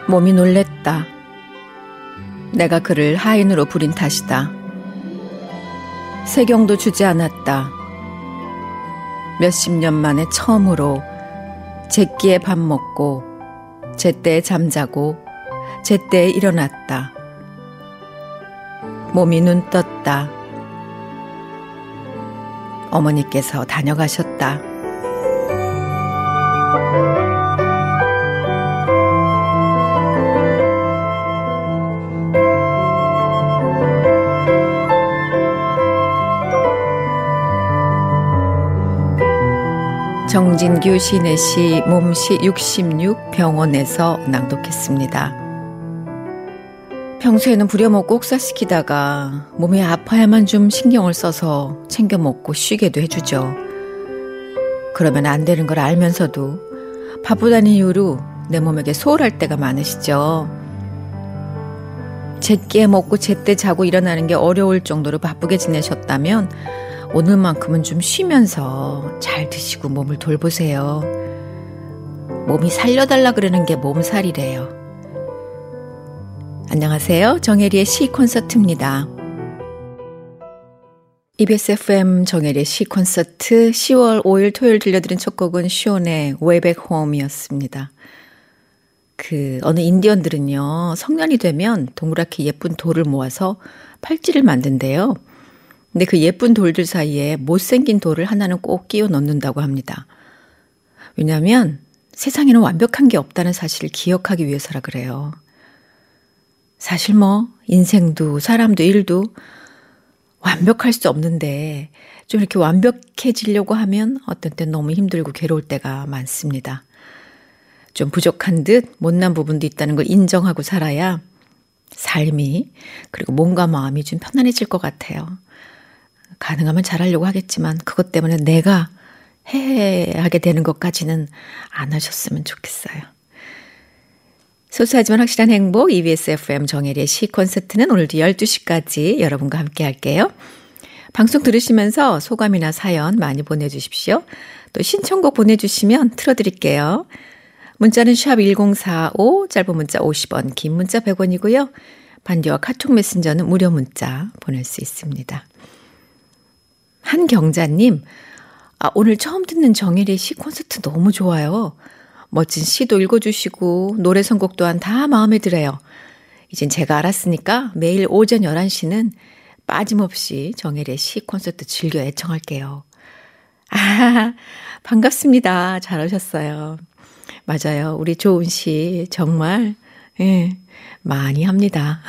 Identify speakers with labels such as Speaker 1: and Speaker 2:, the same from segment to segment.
Speaker 1: 몸이 놀랬다. 내가 그를 하인으로 부린 탓이다. 세경도 주지 않았다. 몇십 년 만에 처음으로 제끼에 밥 먹고 제때에 잠자고 제때에 일어났다. 몸이 눈 떴다. 어머니께서 다녀가셨다. 정진규 시인의 시 몸시 66 병원에서 낭독했습니다. 평소에는 부려먹고 옥사시키다가 몸이 아파야만 좀 신경을 써서 챙겨 먹고 쉬게도 해주죠. 그러면 안 되는 걸 알면서도 바쁘다는 이유로 내 몸에게 소홀할 때가 많으시죠. 제끼에 먹고 제때 자고 일어나는 게 어려울 정도로 바쁘게 지내셨다면 오늘만큼은 좀 쉬면서 잘 드시고 몸을 돌보세요. 몸이 살려달라 그러는 게 몸살이래요. 안녕하세요. 정혜리의 시 콘서트입니다. EBS FM 정혜리의 시 콘서트 10월 5일 토요일 들려드린 첫 곡은 시온의 Way Back Home이었습니다. 어느 인디언들은요, 성년이 되면 동그랗게 예쁜 돌을 모아서 팔찌를 만든대요. 근데 그 예쁜 돌들 사이에 못생긴 돌을 하나는 꼭 끼워 넣는다고 합니다. 왜냐하면 세상에는 완벽한 게 없다는 사실을 기억하기 위해서라 그래요. 사실 인생도 사람도 일도 완벽할 수 없는데 좀 이렇게 완벽해지려고 하면 어떤 때 너무 힘들고 괴로울 때가 많습니다. 좀 부족한 듯 못난 부분도 있다는 걸 인정하고 살아야 삶이 그리고 몸과 마음이 좀 편안해질 것 같아요. 가능하면 잘하려고 하겠지만 그것 때문에 내가 해하게 되는 것까지는 안 하셨으면 좋겠어요. 소소하지만 확실한 행복 EBS FM 정혜리의 시 콘서트는 오늘도 12시까지 여러분과 함께 할게요. 방송 들으시면서 소감이나 사연 많이 보내주십시오. 또 신청곡 보내주시면 틀어드릴게요. 문자는 샵 1045, 짧은 문자 50원, 긴 문자 100원이고요. 반디와 카톡 메신저는 무료 문자 보낼 수 있습니다. 한경자님, 오늘 처음 듣는 정혜리의 시 콘서트 너무 좋아요. 멋진 시도 읽어주시고 노래 선곡 또한 다 마음에 들어요. 이젠 제가 알았으니까 매일 오전 11시는 빠짐없이 정혜리의 시 콘서트 즐겨 애청할게요. 반갑습니다. 잘 오셨어요. 맞아요. 우리 조은 씨 정말 많이 합니다.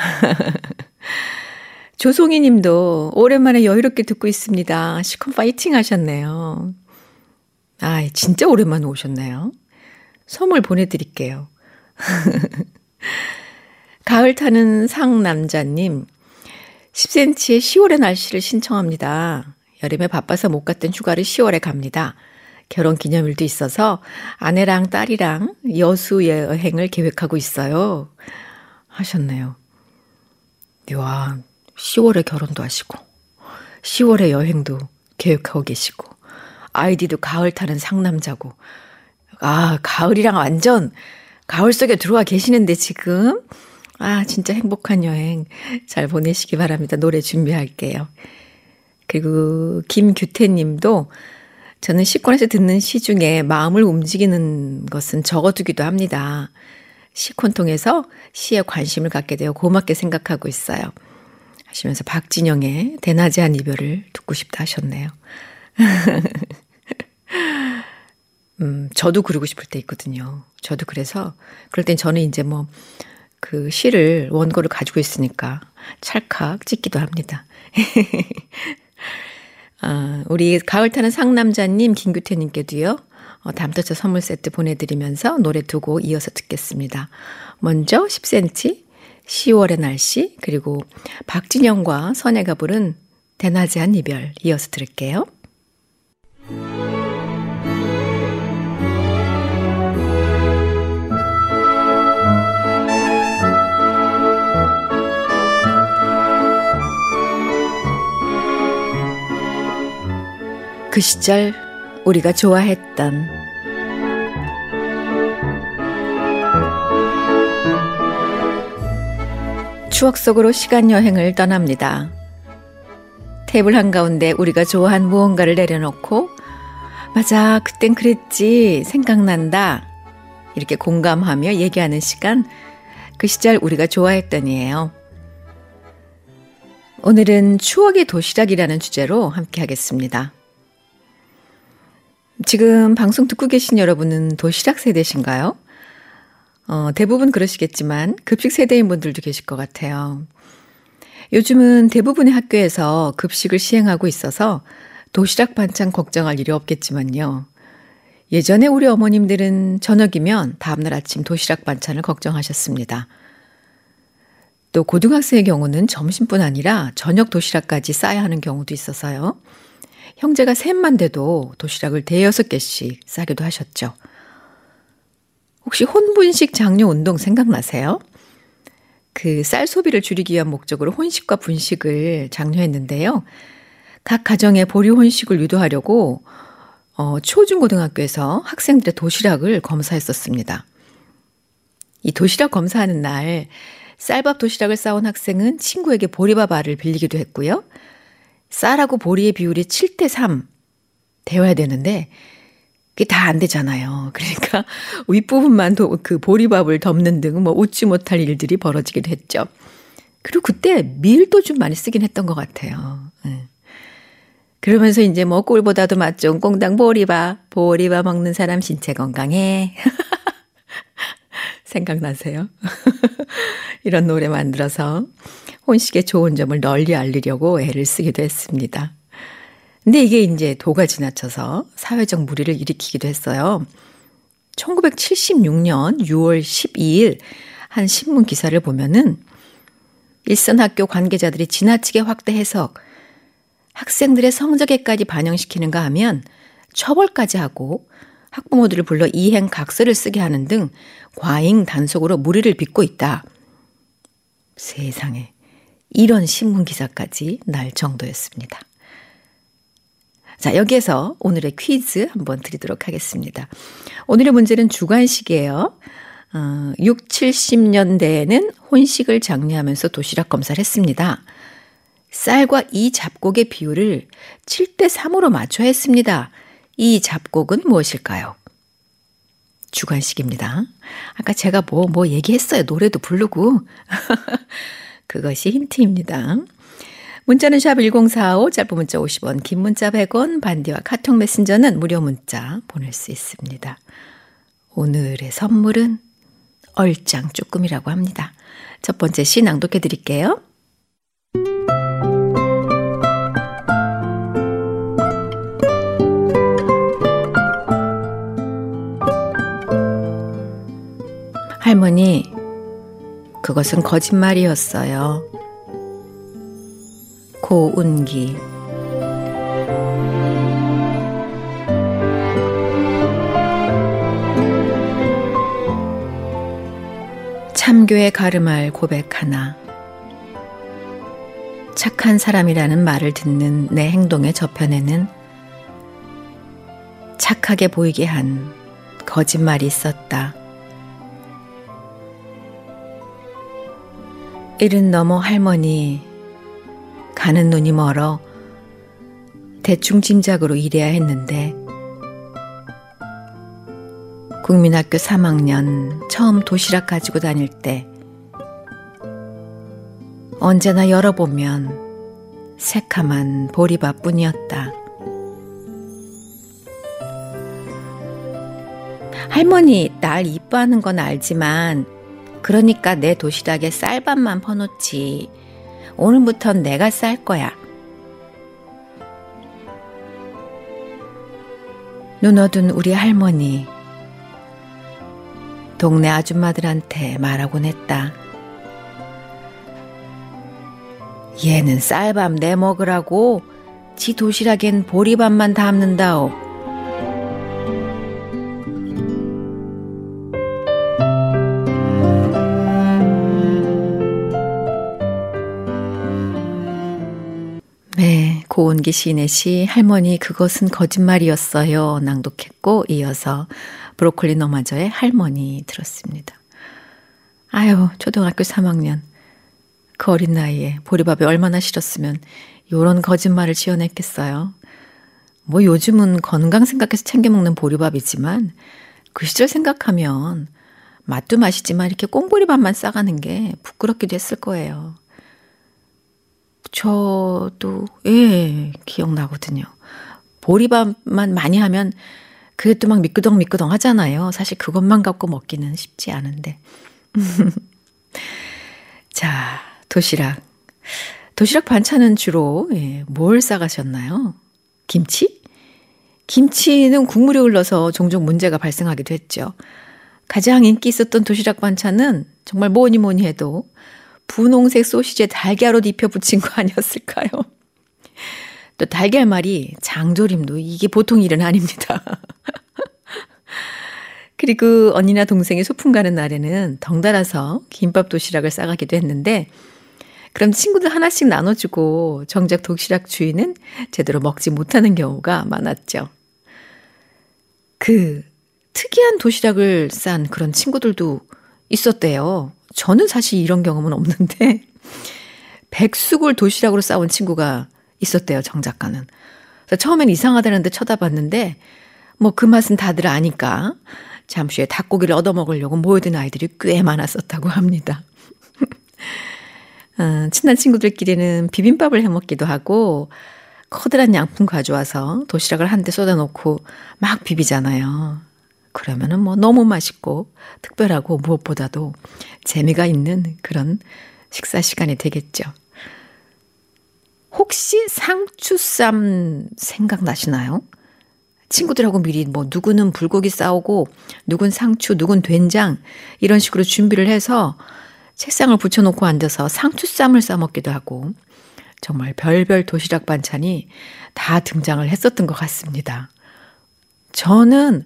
Speaker 1: 조송이 님도 오랜만에 여유롭게 듣고 있습니다. 시콘 파이팅 하셨네요. 진짜 오랜만에 오셨네요. 선물 보내드릴게요. 가을 타는 상남자님, 10cm의 10월의 날씨를 신청합니다. 여름에 바빠서 못 갔던 휴가를 10월에 갑니다. 결혼 기념일도 있어서 아내랑 딸이랑 여수 여행을 계획하고 있어요. 하셨네요. 와, 10월에 결혼도 하시고 10월에 여행도 계획하고 계시고 아이디도 가을 타는 상남자고 가을이랑 완전 가을 속에 들어와 계시는데 지금 진짜 행복한 여행 잘 보내시기 바랍니다. 노래 준비할게요. 그리고 김규태 님도 저는 시콘에서 듣는 시 중에 마음을 움직이는 것은 적어두기도 합니다. 시콘 통해서 시에 관심을 갖게 되어 고맙게 생각하고 있어요. 하시면서 박진영의 대낮의 이별을 듣고 싶다 하셨네요. 저도 그러고 싶을 때 있거든요. 저도 그래서 그럴 땐 저는 이제 그 시를 원고를 가지고 있으니까 찰칵 찍기도 합니다. 우리 가을 타는 상남자님 김규태님께도요. 담터차 선물 세트 보내드리면서 노래 두 곡 이어서 듣겠습니다. 먼저 10cm 10월의 날씨 그리고 박진영과 선혜가 부른 대낮의 이별 이어서 들을게요. 그 시절 우리가 좋아했던 추억 속으로 시간 여행을 떠납니다. 테이블 한가운데 우리가 좋아한 무언가를 내려놓고 맞아, 그땐 그랬지, 생각난다 이렇게 공감하며 얘기하는 시간, 그 시절 우리가 좋아했던이에요. 오늘은 추억의 도시락이라는 주제로 함께 하겠습니다. 지금 방송 듣고 계신 여러분은 도시락 세대신가요? 대부분 그러시겠지만 급식 세대인 분들도 계실 것 같아요. 요즘은 대부분의 학교에서 급식을 시행하고 있어서 도시락 반찬 걱정할 일이 없겠지만요. 예전에 우리 어머님들은 저녁이면 다음날 아침 도시락 반찬을 걱정하셨습니다. 또 고등학생의 경우는 점심뿐 아니라 저녁 도시락까지 싸야 하는 경우도 있어서요. 형제가 셋만 돼도 도시락을 5-6개씩 싸기도 하셨죠. 혹시 혼분식 장려 운동 생각나세요? 그 쌀 소비를 줄이기 위한 목적으로 혼식과 분식을 장려했는데요. 각 가정에 보리 혼식을 유도하려고 초중고등학교에서 학생들의 도시락을 검사했었습니다. 이 도시락 검사하는 날 쌀밥 도시락을 싸온 학생은 친구에게 보리밥 알을 빌리기도 했고요. 쌀하고 보리의 비율이 7:3 되어야 되는데 그게 다 안 되잖아요. 그러니까 윗부분만 그 보리밥을 덮는 등 웃지 못할 일들이 벌어지기도 했죠. 그리고 그때 밀도 좀 많이 쓰긴 했던 것 같아요. 그러면서 이제 꿀보다도 맛 좋은 꽁당 보리밥 먹는 사람 신체 건강해. 생각나세요? 이런 노래 만들어서 혼식의 좋은 점을 널리 알리려고 애를 쓰기도 했습니다. 근데 이게 이제 도가 지나쳐서 사회적 물의를 일으키기도 했어요. 1976년 6월 12일 한 신문 기사를 보면은 일선 학교 관계자들이 지나치게 확대 해석, 학생들의 성적에까지 반영시키는가 하면 처벌까지 하고 학부모들을 불러 이행 각서를 쓰게 하는 등 과잉 단속으로 물의를 빚고 있다. 세상에, 이런 신문 기사까지 날 정도였습니다. 자, 여기에서 오늘의 퀴즈 한번 드리도록 하겠습니다. 오늘의 문제는 주관식이에요. 6, 70년대에는 혼식을 장려하면서 도시락 검사를 했습니다. 쌀과 이 잡곡의 비율을 7:3으로 맞춰야 했습니다. 이 잡곡은 무엇일까요? 주관식입니다. 아까 제가 뭐 얘기했어요. 노래도 부르고. 그것이 힌트입니다. 문자는 샵 1045, 짧은 문자 50원, 긴 문자 100원, 반디와 카톡 메신저는 무료 문자 보낼 수 있습니다. 오늘의 선물은 얼짱 쭈꾸미라고 합니다. 첫 번째 시 낭독해 드릴게요. 할머니, 그것은 거짓말이었어요. 고운기. 참교에 가름할 고백 하나. 착한 사람이라는 말을 듣는 내 행동의 저편에는 착하게 보이게 한 거짓말이 있었다. 일은 넘어 할머니, 가는 눈이 멀어 대충 짐작으로 일해야 했는데 국민학교 3학년 처음 도시락 가지고 다닐 때 언제나 열어보면 새카만 보리밥뿐이었다. 할머니, 날 이뻐하는 건 알지만 그러니까 내 도시락에 쌀밥만 퍼놓지. 오늘부턴 내가 쌀 거야. 눈 어둔 우리 할머니. 동네 아줌마들한테 말하곤 했다. 얘는 쌀밥 내 먹으라고 지 도시락엔 보리밥만 담는다오. 네, 고운기 시인의 시 할머니 그것은 거짓말이었어요 낭독했고 이어서 브로콜리 너마저의 할머니 들었습니다. 아유, 초등학교 3학년 그 어린 나이에 보리밥이 얼마나 싫었으면 요런 거짓말을 지어냈겠어요. 뭐 요즘은 건강 생각해서 챙겨 먹는 보리밥이지만 그 시절 생각하면 맛도 맛이지만 이렇게 꽁보리밥만 싸가는 게 부끄럽기도 했을 거예요. 저도 기억나거든요. 보리밥만 많이 하면 그게 또 막 미끄덩미끄덩 하잖아요. 사실 그것만 갖고 먹기는 쉽지 않은데. 자, 도시락. 도시락 반찬은 주로 뭘 싸가셨나요? 김치? 김치는 국물이 흘러서 종종 문제가 발생하기도 했죠. 가장 인기 있었던 도시락 반찬은 정말 뭐니 뭐니 해도 분홍색 소시지에 달걀옷 입혀 붙인 거 아니었을까요? 또 달걀말이 장조림도 이게 보통 일은 아닙니다. 그리고 언니나 동생이 소풍 가는 날에는 덩달아서 김밥 도시락을 싸가기도 했는데 그럼 친구들 하나씩 나눠주고 정작 도시락 주인은 제대로 먹지 못하는 경우가 많았죠. 그 특이한 도시락을 싼 그런 친구들도 있었대요. 저는 사실 이런 경험은 없는데 백숙을 도시락으로 싸온 친구가 있었대요. 정 작가는. 그래서 처음엔 이상하다는데 쳐다봤는데 뭐 그 맛은 다들 아니까 잠시 후에 닭고기를 얻어먹으려고 모여든 아이들이 꽤 많았었다고 합니다. 친한 친구들끼리는 비빔밥을 해먹기도 하고 커다란 양푼 가져와서 도시락을 한 대 쏟아놓고 막 비비잖아요. 그러면은 뭐 너무 맛있고 특별하고 무엇보다도 재미가 있는 그런 식사 시간이 되겠죠. 혹시 상추쌈 생각나시나요? 친구들하고 미리 뭐 누구는 불고기 싸오고 누군 상추, 누군 된장 이런 식으로 준비를 해서 책상을 붙여놓고 앉아서 상추쌈을 싸먹기도 하고 정말 별별 도시락 반찬이 다 등장을 했었던 것 같습니다. 저는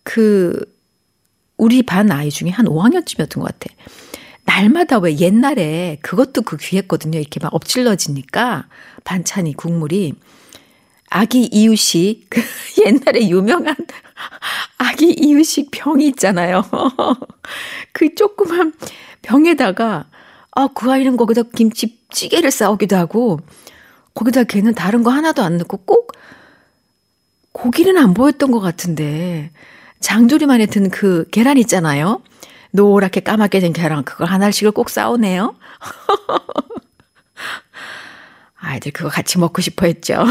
Speaker 1: 우리 반 아이 중에 한 5학년쯤이었던 것 같아. 날마다 왜 옛날에 그것도 귀했거든요. 이렇게 막 엎질러지니까 반찬이 국물이 아기 이유식 옛날에 유명한 아기 이유식 병이 있잖아요. 그 조그만 병에다가 그 아이는 거기다 김치찌개를 싸오기도 하고 거기다 걔는 다른 거 하나도 안 넣고 꼭 고기는 안 보였던 것 같은데 장조림 안에 든 그 계란 있잖아요. 노랗게 까맣게 된 계란 그걸 하나씩을 꼭 싸오네요. 아이들 그거 같이 먹고 싶어 했죠.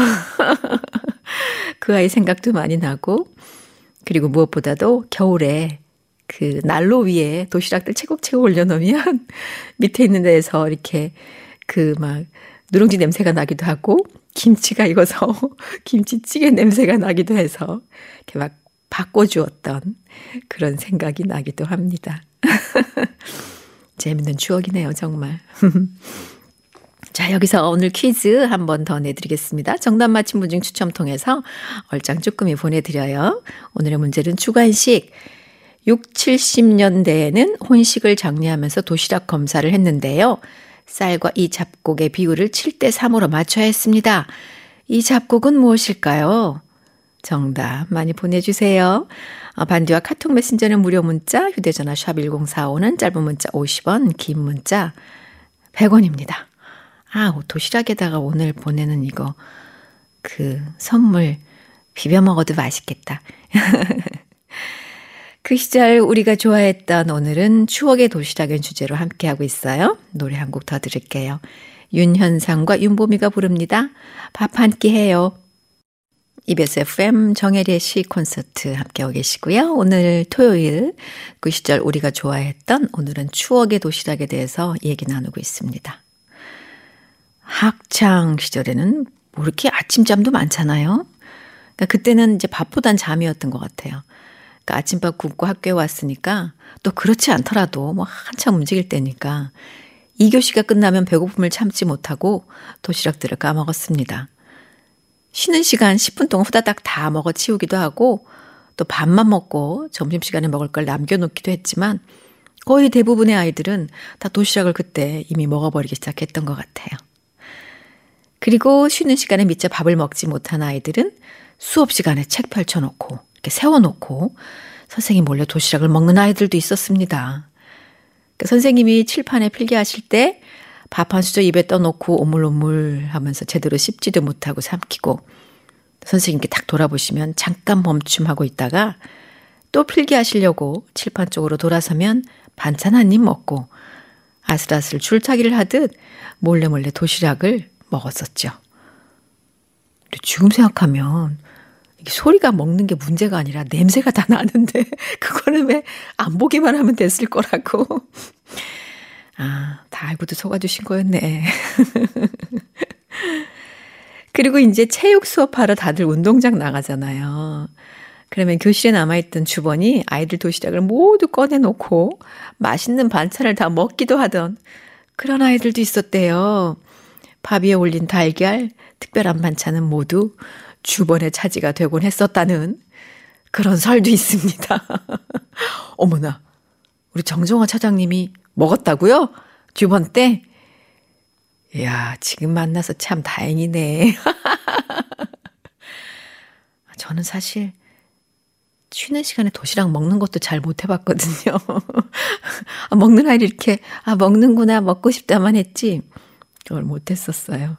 Speaker 1: 그 아이 생각도 많이 나고 그리고 무엇보다도 겨울에 그 난로 위에 도시락들 채곡채곡 올려놓으면 밑에 있는 데에서 이렇게 그 막 누룽지 냄새가 나기도 하고 김치가 익어서 김치찌개 냄새가 나기도 해서 이렇게 막 바꿔주었던 그런 생각이 나기도 합니다. 재밌는 추억이네요, 정말. 자, 여기서 오늘 퀴즈 한 번 더 내드리겠습니다. 정답 맞힌 분 중 추첨 통해서 얼짱 쭈꾸미 보내드려요. 오늘의 문제는 주간식. 6, 70년대에는 혼식을 장려하면서 도시락 검사를 했는데요. 쌀과 이 잡곡의 비율을 7대 3으로 맞춰야 했습니다. 이 잡곡은 무엇일까요? 정답 많이 보내주세요. 반디와 카톡 메신저는 무료 문자, 휴대전화 샵 1045는 짧은 문자 50원, 긴 문자 100원입니다. 도시락에다가 오늘 보내는 이거 선물 비벼 먹어도 맛있겠다. 그 시절 우리가 좋아했던 오늘은 추억의 도시락의 주제로 함께하고 있어요. 노래 한 곡 더 들을게요. 윤현상과 윤보미가 부릅니다. 밥 한 끼 해요. EBS FM 정혜리의 시 콘서트 함께하고 계시고요. 오늘 토요일 그 시절 우리가 좋아했던 오늘은 추억의 도시락에 대해서 얘기 나누고 있습니다. 학창 시절에는 뭐 이렇게 아침잠도 많잖아요. 그러니까 그때는 이제 밥보단 잠이었던 것 같아요. 그러니까 아침밥 굶고 학교에 왔으니까 또 그렇지 않더라도 뭐 한참 움직일 때니까 2교시가 끝나면 배고픔을 참지 못하고 도시락들을 까먹었습니다. 쉬는 시간 10분 동안 후다닥 다 먹어 치우기도 하고 또 밥만 먹고 점심시간에 먹을 걸 남겨놓기도 했지만 거의 대부분의 아이들은 다 도시락을 그때 이미 먹어버리기 시작했던 것 같아요. 그리고 쉬는 시간에 미처 밥을 먹지 못한 아이들은 수업 시간에 책 펼쳐놓고 이렇게 세워놓고 선생님 몰래 도시락을 먹는 아이들도 있었습니다. 선생님이 칠판에 필기하실 때 밥 한 수저 입에 떠놓고 오물오물 하면서 제대로 씹지도 못하고 삼키고 선생님께 딱 돌아보시면 잠깐 멈춤하고 있다가 또 필기하시려고 칠판 쪽으로 돌아서면 반찬 한 입 먹고 아슬아슬 줄타기를 하듯 몰래 도시락을 먹었었죠. 근데 지금 생각하면 이게 소리가 먹는 게 문제가 아니라 냄새가 다 나는데 그거는 왜 안 보기만 하면 됐을 거라고. 아, 다 알고도 속아주신 거였네. 그리고 이제 체육 수업하러 다들 운동장 나가잖아요. 그러면 교실에 남아있던 주번이 아이들 도시락을 모두 꺼내놓고 맛있는 반찬을 다 먹기도 하던 그런 아이들도 있었대요. 밥 위에 올린 달걀, 특별한 반찬은 모두 주번의 차지가 되곤 했었다는 그런 설도 있습니다. 어머나, 우리 정정화 차장님이 먹었다고요? 주번 때? 이야, 지금 만나서 참 다행이네. 저는 사실 쉬는 시간에 도시락 먹는 것도 잘 못 해봤거든요. 먹는 아이를 이렇게 먹는구나, 먹고 싶다만 했지 그걸 못 했었어요.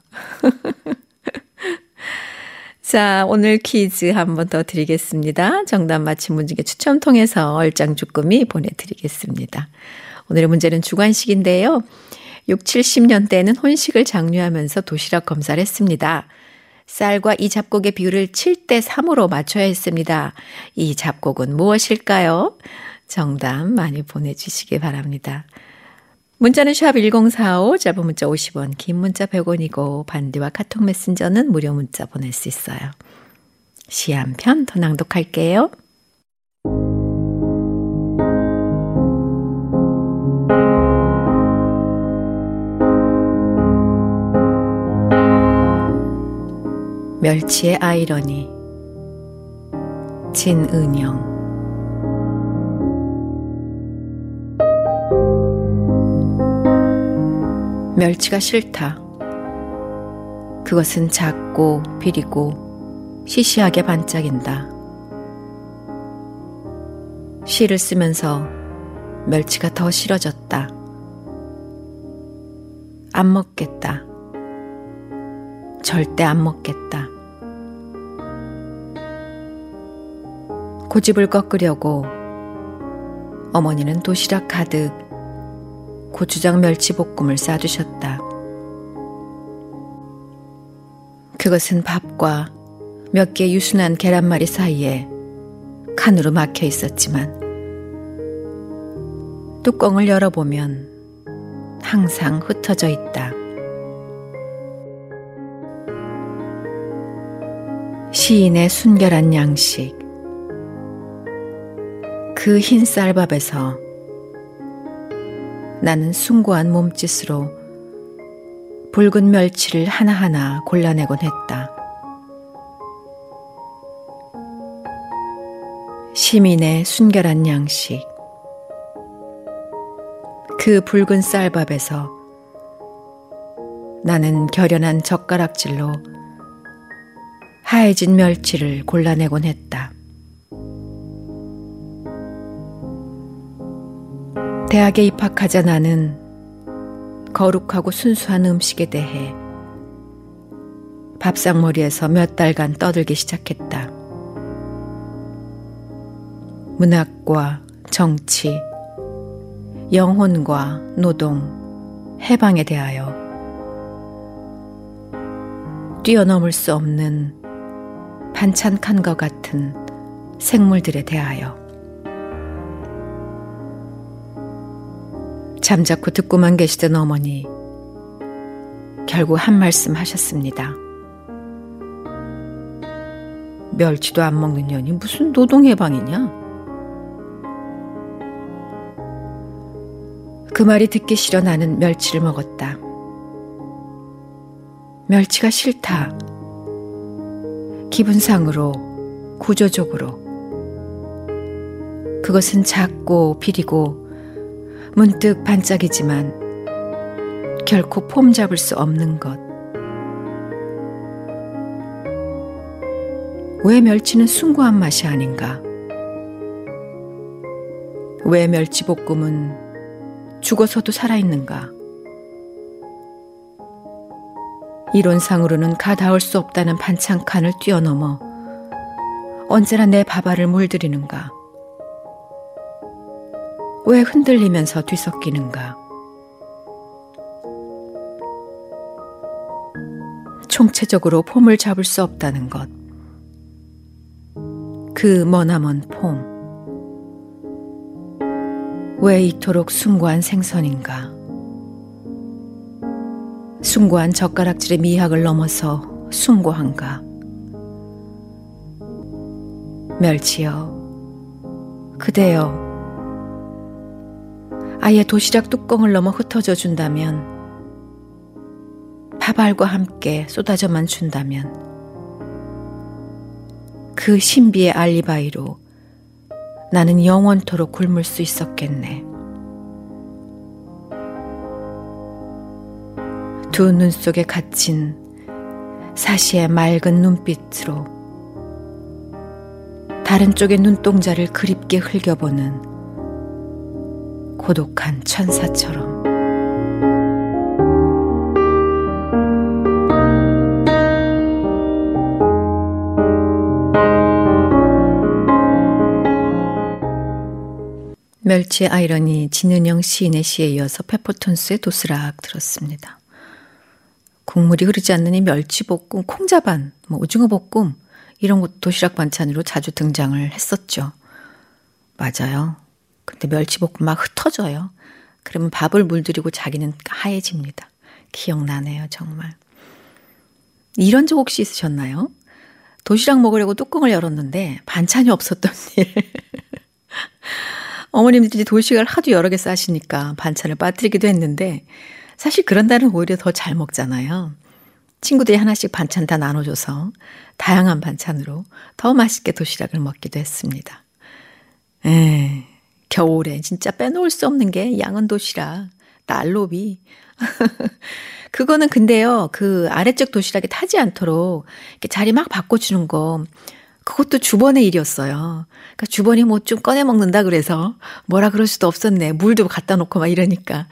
Speaker 1: 자, 오늘 퀴즈 한 번 더 드리겠습니다. 정답 맞힌 분 중에 추첨 통해서 얼짱 주꾸미 보내드리겠습니다. 오늘의 문제는 주관식인데요. 6, 70년대에는 혼식을 장려하면서 도시락 검사를 했습니다. 쌀과 이 잡곡의 비율을 7대 3으로 맞춰야 했습니다. 이 잡곡은 무엇일까요? 정답 많이 보내주시기 바랍니다. 문자는 샵 1045, 짧은 문자 50원, 긴 문자 100원이고 반디와 카톡 메신저는 무료 문자 보낼 수 있어요. 시 한 편 더 낭독할게요. 멸치의 아이러니, 진은영. 멸치가 싫다. 그것은 작고 비리고 시시하게 반짝인다. 시를 쓰면서 멸치가 더 싫어졌다. 안 먹겠다. 절대 안 먹겠다. 고집을 꺾으려고 어머니는 도시락 가득 고추장 멸치볶음을 싸주셨다. 그것은 밥과 몇 개 유순한 계란말이 사이에 칸으로 막혀 있었지만 뚜껑을 열어보면 항상 흩어져 있다. 시인의 순결한 양식. 그 흰 쌀밥에서 나는 숭고한 몸짓으로 붉은 멸치를 하나하나 골라내곤 했다. 시민의 순결한 양식. 그 붉은 쌀밥에서 나는 결연한 젓가락질로 하얘진 멸치를 골라내곤 했다. 대학에 입학하자 나는 거룩하고 순수한 음식에 대해 밥상머리에서 몇 달간 떠들기 시작했다. 문학과 정치, 영혼과 노동, 해방에 대하여 뛰어넘을 수 없는 반찬 칸과 같은 생물들에 대하여 잠자코 듣고만 계시던 어머니 결국 한 말씀 하셨습니다. 멸치도 안 먹는 년이 무슨 노동해방이냐? 그 말이 듣기 싫어 나는 멸치를 먹었다. 멸치가 싫다. 기분상으로, 구조적으로. 그것은 작고 비리고 문득 반짝이지만 결코 폼 잡을 수 없는 것. 왜 멸치는 숭고한 맛이 아닌가? 왜 멸치볶음은 죽어서도 살아있는가? 이론상으로는 가닿을 수 없다는 반찬칸을 뛰어넘어 언제나 내 밥알을 물들이는가? 왜 흔들리면서 뒤섞이는가? 총체적으로 폼을 잡을 수 없다는 것. 그 머나먼 폼. 왜 이토록 숭고한 생선인가? 숭고한 젓가락질의 미학을 넘어서 숭고한가? 멸치여, 그대여, 아예 도시락 뚜껑을 넘어 흩어져 준다면, 밥알과 함께 쏟아져만 준다면, 그 신비의 알리바이로 나는 영원토록 굶을 수 있었겠네. 두 눈 속에 갇힌 사시의 맑은 눈빛으로 다른 쪽의 눈동자를 그립게 흘겨보는 고독한 천사처럼. 멸치의 아이러니, 진은영 시인의 시에 이어서 페퍼톤스의 도스락 들었습니다. 국물이 흐르지 않는 이 멸치볶음, 콩자반, 오징어볶음 이런 것도 도시락 반찬으로 자주 등장을 했었죠. 맞아요. 근데 멸치볶음 막 흩어져요. 그러면 밥을 물들이고 자기는 하얘집니다. 기억나네요, 정말. 이런 적 혹시 있으셨나요? 도시락 먹으려고 뚜껑을 열었는데 반찬이 없었던 일. 어머님들이 도시락을 하도 여러 개 싸시니까 반찬을 빠뜨리기도 했는데 사실 그런 날은 오히려 더 잘 먹잖아요. 친구들이 하나씩 반찬 다 나눠줘서 다양한 반찬으로 더 맛있게 도시락을 먹기도 했습니다. 겨울에 진짜 빼놓을 수 없는 게 양은 도시락, 난로비. 그거는 근데요, 그 아래쪽 도시락에 타지 않도록 이렇게 자리 막 바꿔주는 거, 그것도 주번의 일이었어요. 그러니까 주번이 뭐 좀 꺼내 먹는다 그래서 뭐라 그럴 수도 없었네. 물도 갖다 놓고 막 이러니까.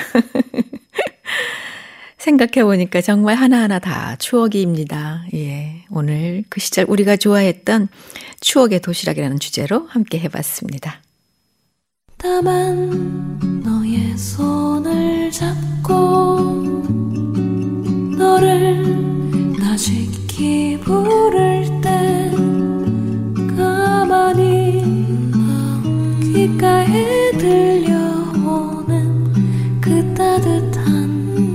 Speaker 1: 생각해보니까 정말 하나하나 다 추억입니다. 예, 오늘 그 시절 우리가 좋아했던 추억의 도시락이라는 주제로 함께 해봤습니다.
Speaker 2: 다만 너의 손을 잡고 너를 다시키 부를 때 가만히 귓가에 들려오는 그 따뜻한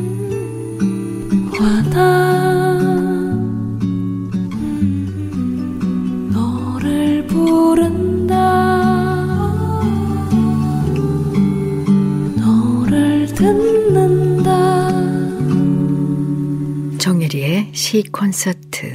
Speaker 2: 너를 부른다 너를 듣는다.
Speaker 1: 정혜리의 시 콘서트.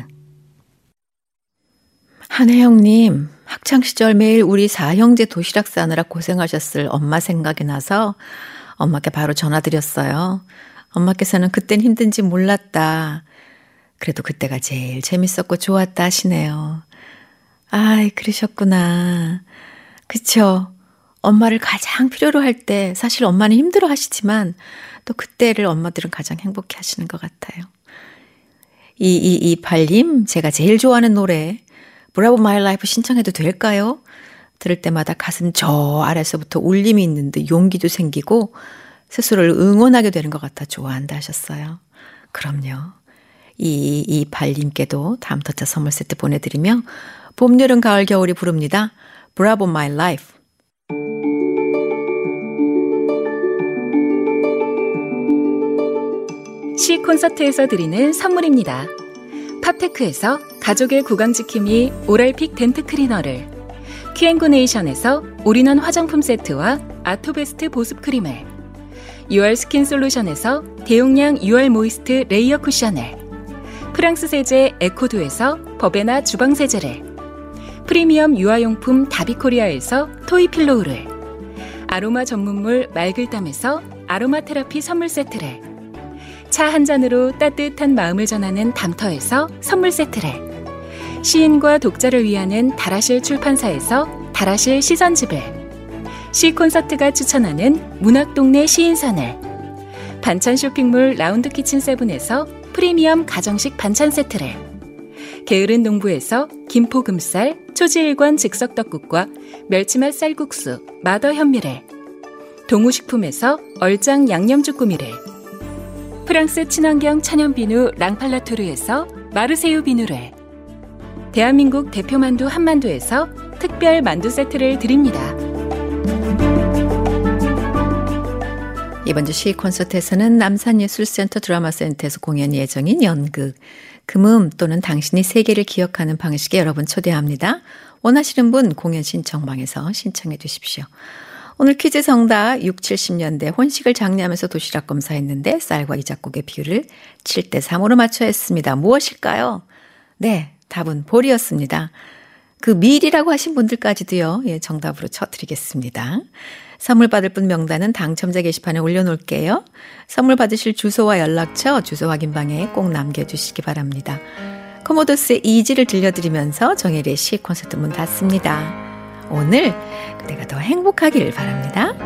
Speaker 1: 한혜영님, 학창시절 매일 우리 4형제 도시락 싸느라 고생하셨을 엄마 생각이 나서 엄마께 바로 전화드렸어요. 엄마께서는 그땐 힘든지 몰랐다. 그래도 그때가 제일 재밌었고 좋았다 하시네요. 아이, 그러셨구나. 그쵸? 엄마를 가장 필요로 할 때 사실 엄마는 힘들어 하시지만 또 그때를 엄마들은 가장 행복해 하시는 것 같아요. 2228님, 제가 제일 좋아하는 노래 브라보 마이 라이프 신청해도 될까요? 들을 때마다 가슴 저 아래서부터 울림이 있는 듯 용기도 생기고 스스로를 응원하게 되는 것 같아 좋아한다 하셨어요. 그럼요. 2228님께도 다음 터차 선물 세트 보내드리며 봄, 여름, 가을, 겨울이 부릅니다. 브라보 마이 라이프.
Speaker 3: 시 콘서트에서 드리는 선물입니다. 팝테크에서 가족의 구강지킴이 오랄픽 덴트 클리너를, Q&Ne이션에서 올인원 화장품 세트와 아토베스트 보습 크림을, UR 스킨 솔루션에서 대용량 UR 모이스트 레이어 쿠션을, 프랑스 세제 에코두에서 버베나 주방 세제를, 프리미엄 유아용품 다비코리아에서 토이필로우를, 아로마 전문물 말글담에서 아로마 테라피 선물 세트를, 차 한 잔으로 따뜻한 마음을 전하는 담터에서 선물 세트를, 시인과 독자를 위하는 다라실 출판사에서 다라실 시선집을, 시 콘서트가 추천하는 문학동네 시인선을, 반찬 쇼핑몰 라운드 키친 세븐에서 프리미엄 가정식 반찬 세트를, 게으른 농부에서 김포금쌀, 초지일관 즉석떡국과 멸치맛 쌀국수, 마더 현미를, 동우식품에서 얼짱 양념주꾸미를, 프랑스 친환경 천연비누 랑팔라토르에서 마르세유 비누를, 대한민국 대표만두 한만두에서 특별 만두 세트를 드립니다.
Speaker 1: 이번 주 시콘서트에서는 남산예술센터 드라마센터에서 공연 예정인 연극 금음 또는 당신이 세계를 기억하는 방식에 여러분 초대합니다. 원하시는 분 공연 신청방에서 신청해 주십시오. 오늘 퀴즈 정답 6, 70년대 혼식을 장려하면서 도시락 검사했는데 쌀과 이작곡의 비율을 7대 3으로 맞춰야 했습니다. 무엇일까요? 네, 답은 볼이었습니다. 그 밀이라고 하신 분들까지도요. 예, 정답으로 쳐드리겠습니다. 선물 받을 분 명단은 당첨자 게시판에 올려놓을게요. 선물 받으실 주소와 연락처, 주소 확인방에 꼭 남겨주시기 바랍니다. 코모도스의 이지를 들려드리면서 정혜리의 시콘서트 문 닫습니다. 오늘 그대가 더 행복하길 바랍니다.